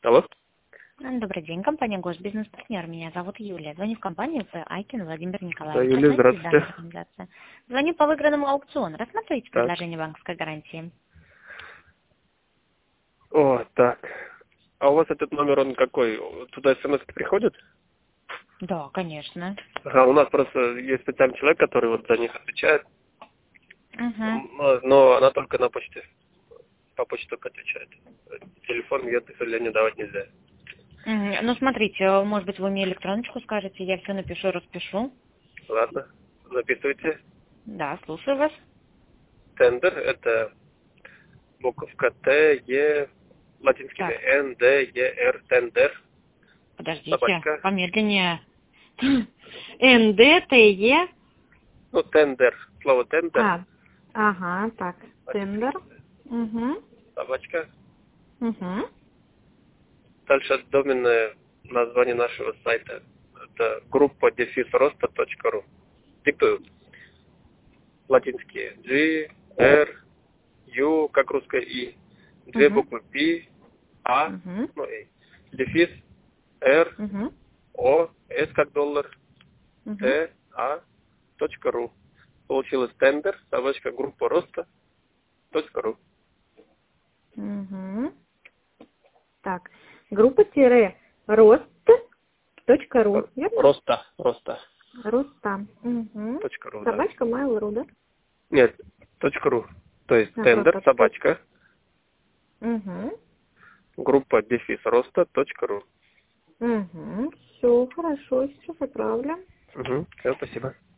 Алло? Добрый день, компания Госбизнес-партнер. Меня зовут Юлия. Звоню в компанию Айкин Владимир Да, Николаевич. Юлия, Знаете, данная здравствуйте. организация? Звоню по выигранному аукциону. Рассматриваете Так. предложение банковской гарантии? О, так. А у вас этот номер, он какой? Туда смс приходит? Да, конечно. Ага, у нас просто есть специальный человек, который вот за них отвечает, Угу. но она только на почте. По почте только отвечает. Телефон я, к сожалению, давать нельзя. Ну, смотрите, может быть, вы мне электроночку скажете, я все напишу, распишу. Ладно, записывайте. Да, слушаю вас. Тендер — это буковка Т, Е, латинский Так, Н, Д, Е, Р, тендер, подождите, собачка. помедленнее. НДТЕ. Ну, тендер, слово тендер, Ага, так, латинский, тендер. Угу. собачка. Угу. Дальше доменное название нашего сайта. Это группа rosta.ru. Диктую. Латинские. G, R, U, как русское И. Две Угу. буквы P, А, Угу. ну и дефис, R, Угу. O, S как доллар, Угу. T, A, .ру. Получилось тендер, собачка группа роста.ру. Угу. Так, группа-рост.ру, верно? Роста. Роста. Угу. .ру, да. Собачка Mail.ru, да? Нет, .ру. То есть тендер, Просто собачка, Угу. группа роста.ру. Угу. Все, хорошо, сейчас отправлю. Угу. Все, спасибо.